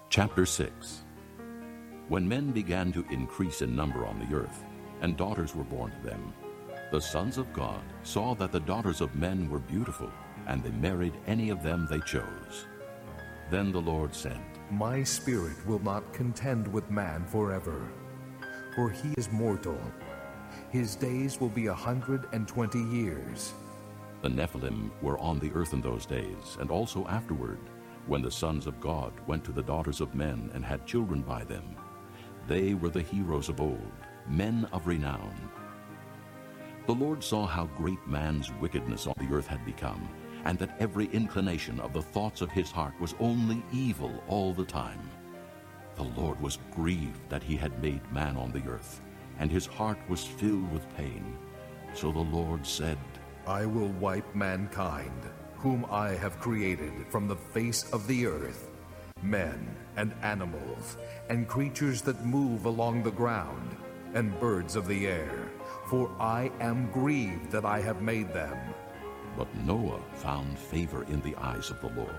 Chapter 6. When men began to increase in number on the earth, and daughters were born to them, the sons of God saw that the daughters of men were beautiful, and they married any of them they chose. Then the Lord said, My spirit will not contend with man forever, for he is mortal. His days will be 120 years. The Nephilim were on the earth in those days, and also afterward, when the sons of God went to the daughters of men and had children by them. They were the heroes of old, men of renown. The Lord saw how great man's wickedness on the earth had become, and that every inclination of the thoughts of his heart was only evil all the time. The Lord was grieved that he had made man on the earth, and his heart was filled with pain. So the Lord said, I will wipe mankind, whom I have created from the face of the earth, men and animals, and creatures that move along the ground, and birds of the air, for I am grieved that I have made them. But Noah found favor in the eyes of the Lord.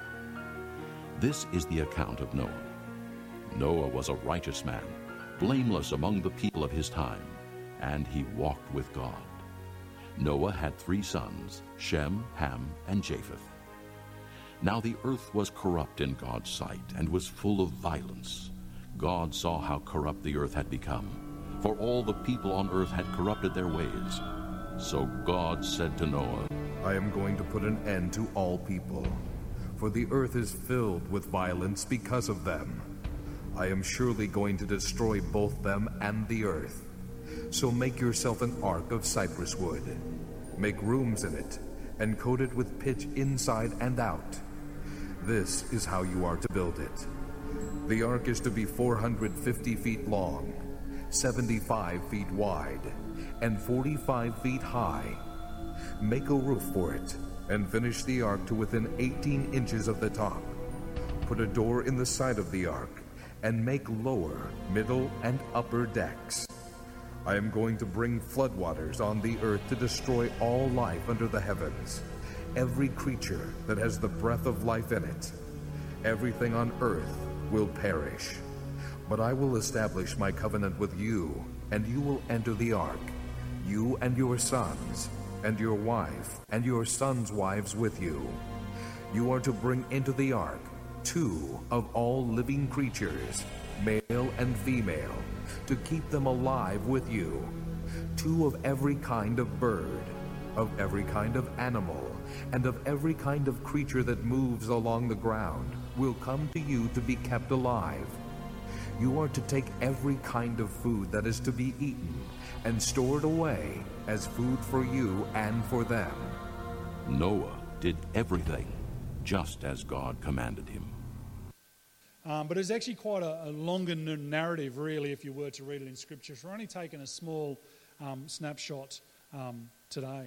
This is the account of Noah. Noah was a righteous man, blameless among the people of his time, and he walked with God. Noah had 3 sons, Shem, Ham, and Japheth. Now the earth was corrupt in God's sight, and was full of violence. God saw how corrupt the earth had become, for all the people on earth had corrupted their ways. So God said to Noah, I am going to put an end to all people, for the earth is filled with violence because of them. I am surely going to destroy both them and the earth. So make yourself an ark of cypress wood. Make rooms in it, and coat it with pitch inside and out. This is how you are to build it. The ark is to be 450 feet long, 75 feet wide, and 45 feet high. Make a roof for it, and finish the ark to within 18 inches of the top. Put a door in the side of the ark, and make lower, middle, and upper decks. I am going to bring floodwaters on the earth to destroy all life under the heavens, every creature that has the breath of life in it. Everything on earth will perish. But I will establish my covenant with you, and you will enter the ark, you and your sons, and your wife, and your sons' wives with you. You are to bring into the ark 2 of all living creatures, male and female, to keep them alive with you. 2 of every kind of bird, of every kind of animal, and of every kind of creature that moves along the ground will come to you to be kept alive. You are to take every kind of food that is to be eaten and store it away as food for you and for them. Noah did everything just as God commanded him. But it's actually quite a longer narrative, really, if you were to read it in Scripture. So we're only taking a small snapshot today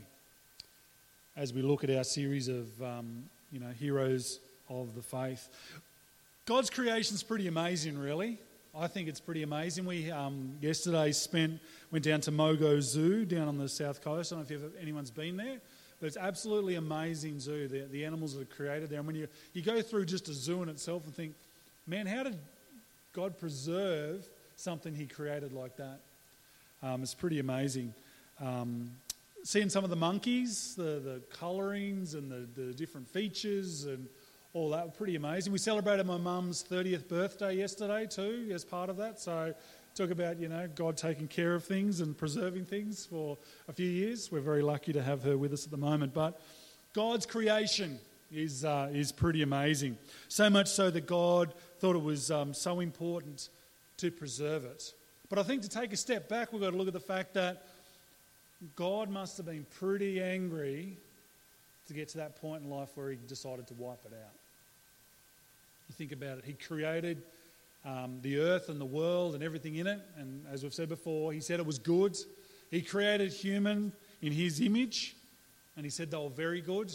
as we look at our series of, heroes of the faith. God's creation's pretty amazing, really. I think it's pretty amazing. We yesterday went down to Mogo Zoo down on the south coast. I don't know if anyone's been there, but it's absolutely amazing zoo. The animals that are created there. And when you go through just a zoo in itself and think, man, how did God preserve something he created like that? It's pretty amazing. Seeing some of the monkeys, the colourings and the different features and all that, pretty amazing. We celebrated my mum's 30th birthday yesterday too as part of that. So talk about, God taking care of things and preserving things for a few years. We're very lucky to have her with us at the moment. But God's creation is pretty amazing. So much so that God thought it was so important to preserve it. But I think to take a step back, we've got to look at the fact that God must have been pretty angry to get to that point in life where he decided to wipe it out. You think about it. He created the earth and the world and everything in it. And as we've said before, he said it was good. He created human in his image. And he said they were very good.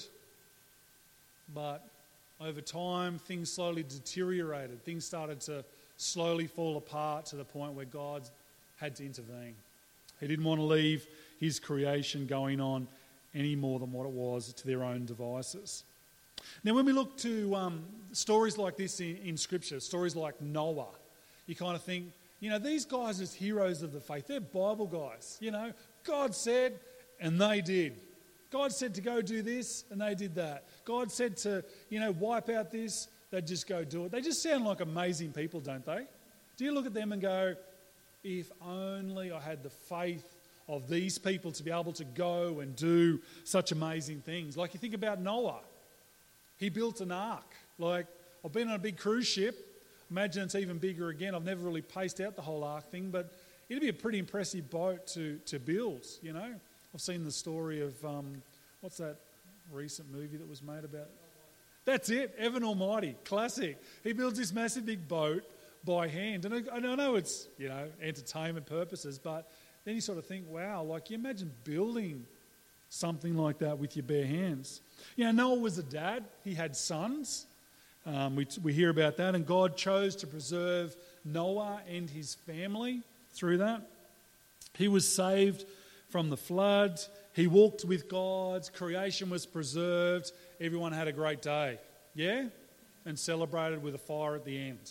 But over time, things slowly deteriorated. Things started to slowly fall apart to the point where God had to intervene. He didn't want to leave his creation going on any more than what it was to their own devices. Now, when we look to stories like this in Scripture, stories like Noah, you kind of think, these guys are heroes of the faith. They're Bible guys. God said, and they did. God said to go do this, and they did that. God said to, wipe out this, they'd just go do it. They just sound like amazing people, don't they? Do you look at them and go, if only I had the faith of these people to be able to go and do such amazing things. Like you think about Noah. He built an ark. Like, I've been on a big cruise ship. Imagine it's even bigger again. I've never really paced out the whole ark thing, but it'd be a pretty impressive boat to build, I've seen the story of, what's that recent movie that was made about? That's it, Evan Almighty, classic. He builds this massive big boat by hand. And I know it's, entertainment purposes, but then you sort of think, wow, like you imagine building something like that with your bare hands. Noah was a dad. He had sons. We hear about that, and God chose to preserve Noah and his family through that. He was saved from the flood. He walked with God. Creation was preserved. Everyone had a great day. Yeah? And celebrated with a fire at the end.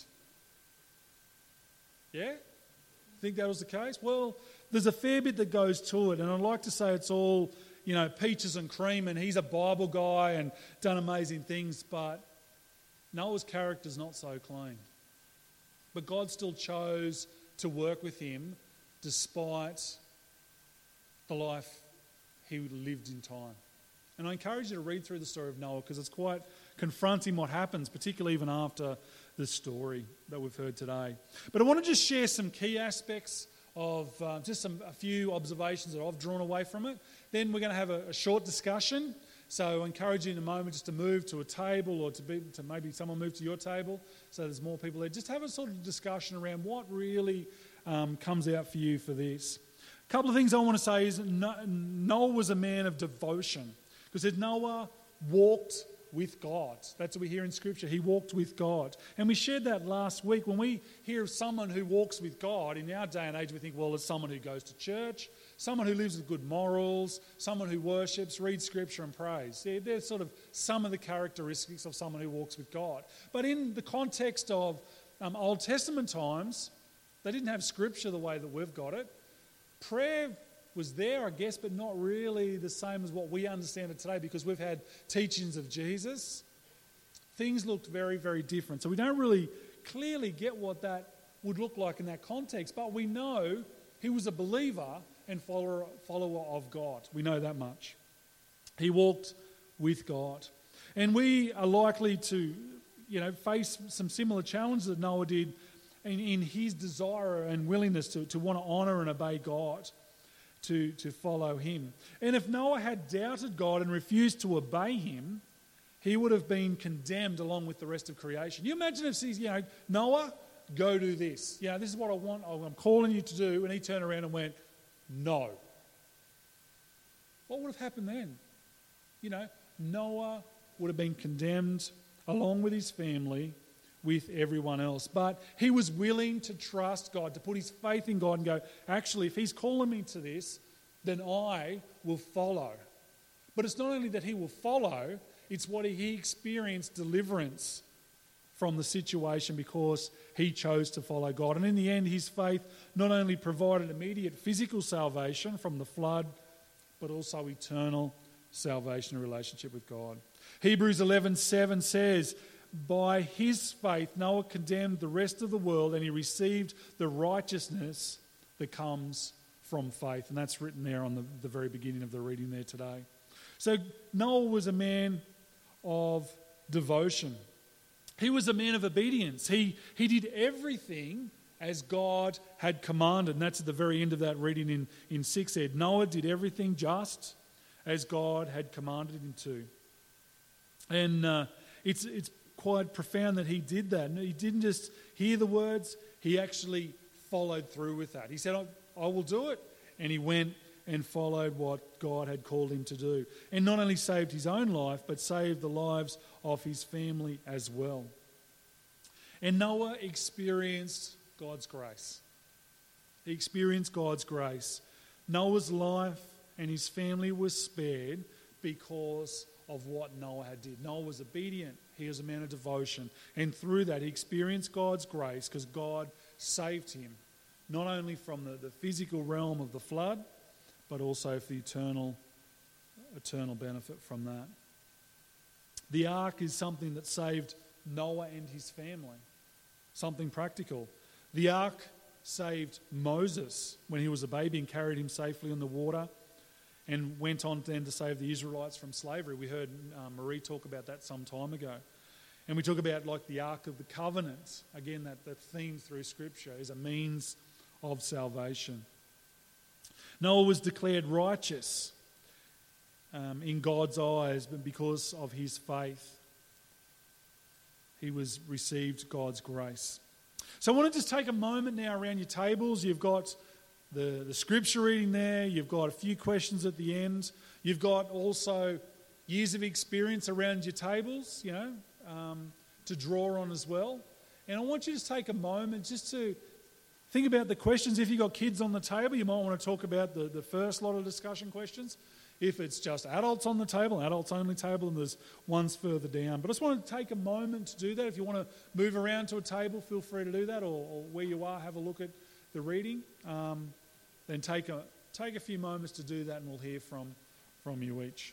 Yeah? Think that was the case? Well, there's a fair bit that goes to it, and I'd like to say it's all, peaches and cream, and he's a Bible guy and done amazing things, but Noah's character's not so clean. But God still chose to work with him despite the life he lived in time. And I encourage you to read through the story of Noah because it's quite confronting what happens, particularly even after the story that we've heard today. But I want to just share some key aspects of a few observations that I've drawn away from it. Then we're going to have a short discussion. So I encourage you in a moment just to move to a table or to maybe someone move to your table so there's more people there. Just have a sort of discussion around what really comes out for you for this. A couple of things I want to say is Noah was a man of devotion because Noah walked with God. That's what we hear in Scripture. He walked with God. And we shared that last week. When we hear of someone who walks with God, in our day and age we think, well, it's someone who goes to church, someone who lives with good morals, someone who worships, reads Scripture and prays. They're sort of some of the characteristics of someone who walks with God. But in the context of Old Testament times, they didn't have Scripture the way that we've got it. Prayer was there, I guess, but not really the same as what we understand it today because we've had teachings of Jesus. Things looked very, very different. So we don't really clearly get what that would look like in that context, but we know he was a believer and follower of God. We know that much. He walked with God. And we are likely to, face some similar challenges that Noah did in his desire and willingness to want to honour and obey God, to follow him. And if Noah had doubted God and refused to obey him, he would have been condemned along with the rest of creation. You imagine if he's, Noah, go do this. This is what I want, I'm calling you to do. And he turned around and went, no. What would have happened then? Noah would have been condemned along with his family, with everyone else. But he was willing to trust God, to put his faith in God and go, actually, if he's calling me to this, then I will follow. But it's not only that he will follow, it's what he experienced deliverance from the situation because he chose to follow God. And in the end, his faith not only provided immediate physical salvation from the flood, but also eternal salvation and relationship with God. Hebrews 11:7 says, by his faith, Noah condemned the rest of the world and he received the righteousness that comes from faith. And that's written there on the very beginning of the reading there today. So Noah was a man of devotion. He was a man of obedience. He did everything as God had commanded. And that's at the very end of that reading in 6 Ed. Noah did everything just as God had commanded him to. And it's quite profound that he did that. And he didn't just hear the words, he actually followed through with that. He said, I will do it. And he went and followed what God had called him to do. And not only saved his own life, but saved the lives of his family as well. And Noah experienced God's grace. He experienced God's grace. Noah's life and his family was spared because of what Noah had did. Noah was obedient. He was a man of devotion. And through that, he experienced God's grace because God saved him, not only from the physical realm of the flood, but also for the eternal benefit from that. The ark is something that saved Noah and his family, something practical. The ark saved Moses when he was a baby and carried him safely in the water, and went on then to save the Israelites from slavery. We heard Marie talk about that some time ago. And we talk about like the Ark of the Covenant. Again, that theme through Scripture is a means of salvation. Noah was declared righteous in God's eyes, but because of his faith, he received God's grace. So I want to just take a moment now around your tables. You've got the scripture reading there. You've got a few questions at the end. You've got also years of experience around your tables, to draw on as well. And I want you to take a moment just to think about the questions. If you've got kids on the table, you might want to talk about the first lot of discussion questions. If it's just adults on the table, adults only table, and there's ones further down. But I just want to take a moment to do that. If you want to move around to a table, feel free to do that, or where you are, have a look at the reading. Then take a few moments to do that, and we'll hear from you each.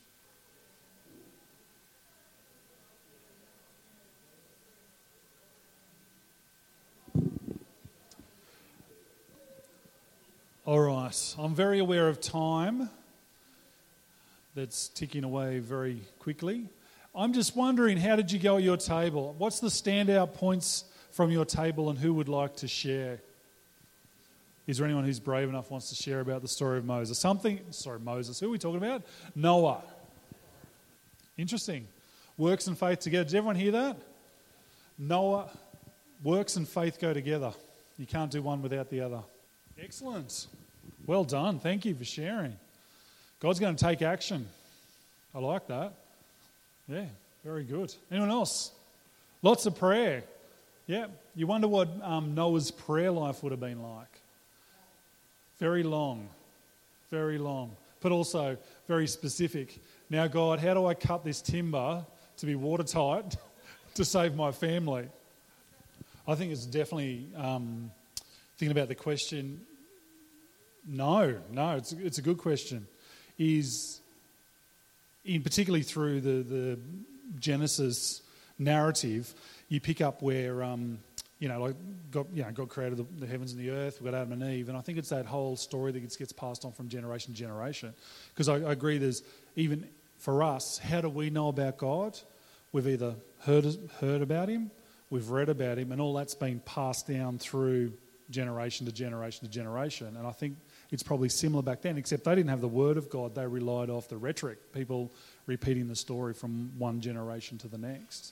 All right, I'm very aware of time that's ticking away very quickly. I'm just wondering, how did you go at your table? What's the standout points from your table, and who would like to share? Is there anyone who's brave enough wants to share about the story of Moses? Moses. Who are we talking about? Noah. Interesting. Works and faith together. Did everyone hear that? Noah, works and faith go together. You can't do one without the other. Excellent. Well done. Thank you for sharing. God's going to take action. I like that. Yeah, very good. Anyone else? Lots of prayer. Yeah. You wonder what Noah's prayer life would have been like. Very long, but also very specific. Now, God, how do I cut this timber to be watertight to save my family? I think it's definitely thinking about the question. No, it's a good question. Is in particularly through the Genesis narrative, you pick up where God created the heavens and the earth. We've got Adam and Eve, and I think it's that whole story that gets passed on from generation to generation. Because I agree, there's even for us, how do we know about God? We've either heard about Him, we've read about Him, and all that's been passed down through generation to generation to generation. And I think it's probably similar back then, except they didn't have the Word of God. They relied off the rhetoric, people repeating the story from one generation to the next.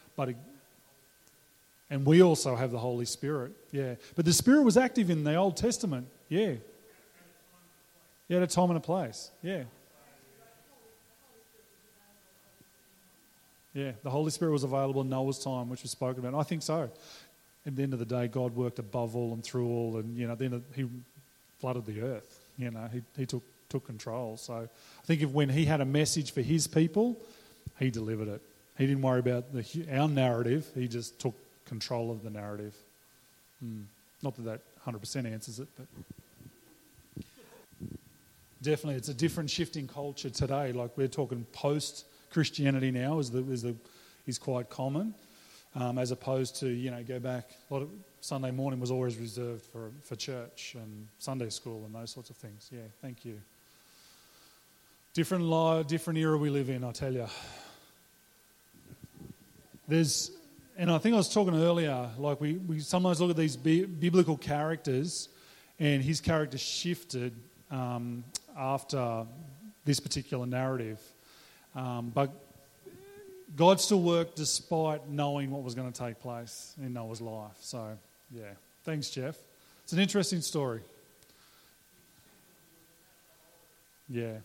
And we also have the Holy Spirit, yeah. But the Spirit was active in the Old Testament, yeah. Yeah, at a time and a place, yeah. Yeah, the Holy Spirit was available in Noah's time, which was spoken about. I think so. At the end of the day, God worked above all and through all, and then He flooded the earth. He took control. So I think when He had a message for His people, He delivered it. He didn't worry about our narrative. He just took control of the narrative. Not that 100% answers it, but definitely it's a different shifting culture today. Like we're talking post-Christianity now is quite common, as opposed to go back. A lot of Sunday morning was always reserved for church and Sunday school and those sorts of things. Yeah, thank you. Different era we live in, I tell you. And I think I was talking earlier, like we sometimes look at these biblical characters, and his character shifted after this particular narrative. But God still worked despite knowing what was going to take place in Noah's life. So, yeah. Thanks, Jeff. It's an interesting story. Yeah.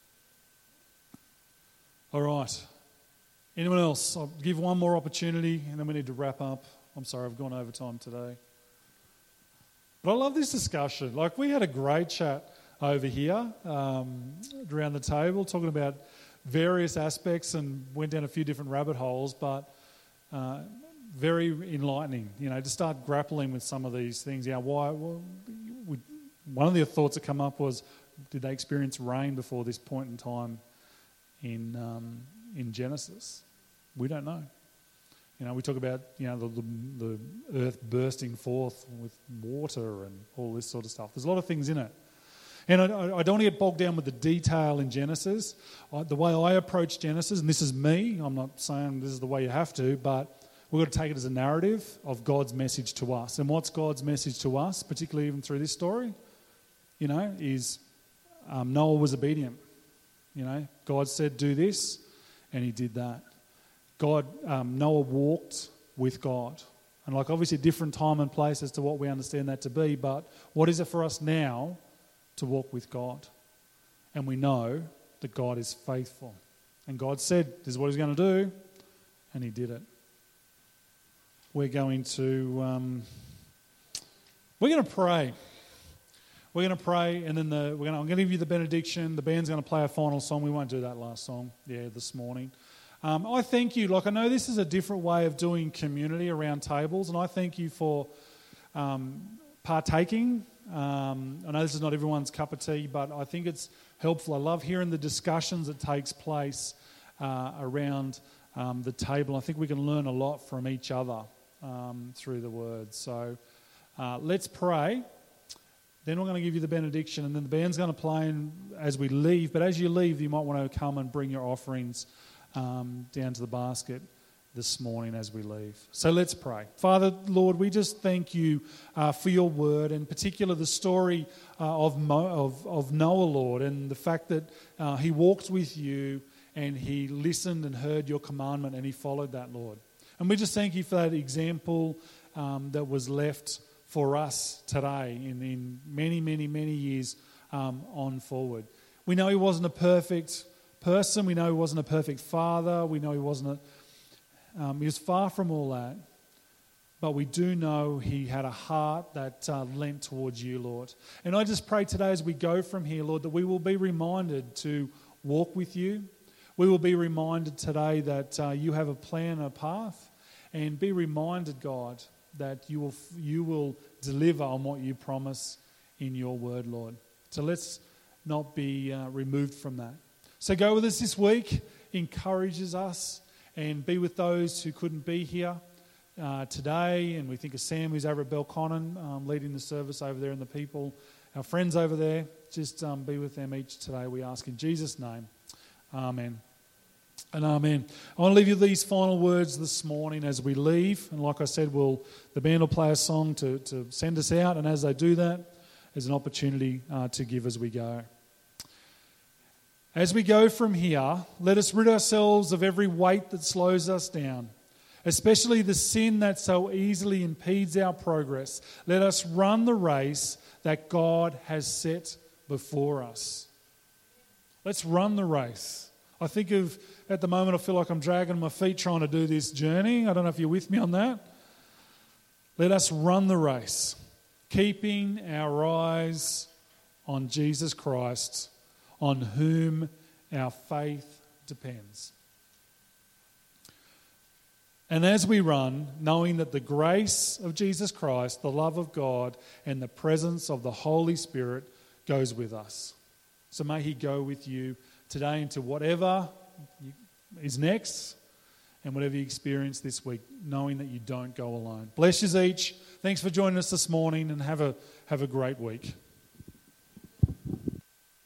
All right. Anyone else? I'll give one more opportunity and then we need to wrap up. I'm sorry, I've gone over time today. But I love this discussion. Like, we had a great chat over here around the table talking about various aspects and went down a few different rabbit holes, but very enlightening, to start grappling with some of these things. Why? Well, one of the thoughts that come up was, did they experience rain before this point in time in Genesis? We don't know. We talk about the earth bursting forth with water and all this sort of stuff. There's a lot of things in it. And I don't want to get bogged down with the detail in Genesis. The way I approach Genesis, and this is me, I'm not saying this is the way you have to, but we've got to take it as a narrative of God's message to us. And what's God's message to us, particularly even through this story, is Noah was obedient. God said, do this, and he did that. Noah walked with God. And obviously a different time and place as to what we understand that to be, but what is it for us now to walk with God? And we know that God is faithful. And God said, this is what he's going to do, and he did it. We're going to pray. We're going to pray, and then I'm going to give you the benediction. The band's going to play a final song. We won't do that last song, this morning. I thank you. I know this is a different way of doing community around tables, and I thank you for partaking. I know this is not everyone's cup of tea, but I think it's helpful. I love hearing the discussions that takes place around the table. I think we can learn a lot from each other through the Word. So let's pray. Then we're going to give you the benediction, and then the band's going to play as we leave. But as you leave, you might want to come and bring your offerings down to the basket this morning as we leave. So let's pray. Father, Lord, we just thank you for your word, and in particular the story of Noah, Lord, and the fact that he walked with you and he listened and heard your commandment and he followed that, Lord. And we just thank you for that example that was left for us today in many, many, many years on forward. We know he wasn't a perfect person. We know he wasn't a perfect father. We know he wasn't he was far from all that. But we do know he had a heart that leant towards you, Lord. And I just pray today as we go from here, Lord, that we will be reminded to walk with you. We will be reminded today that you have a plan, a path. And be reminded, God, that you will deliver on what you promise in your word, Lord. So let's not be removed from that. So go with us this week, encourages us, and be with those who couldn't be here today. And we think of Sam, who's over at Belconnen, leading the service over there, and the people, our friends over there. Just be with them each today, we ask in Jesus' name. Amen. And amen. I want to leave you these final words this morning as we leave. And like I said, the band will play a song to send us out. And as they do that, there's an opportunity to give as we go. As we go from here, let us rid ourselves of every weight that slows us down, especially the sin that so easily impedes our progress. Let us run the race that God has set before us. Let's run the race. I think at the moment, I feel like I'm dragging my feet trying to do this journey. I don't know if you're with me on that. Let us run the race, keeping our eyes on Jesus Christ, on whom our faith depends. And as we run, knowing that the grace of Jesus Christ, the love of God, and the presence of the Holy Spirit goes with us. So may he go with you today into whatever is next and whatever you experience this week, knowing that you don't go alone. Bless you each. Thanks for joining us this morning, and have a great week.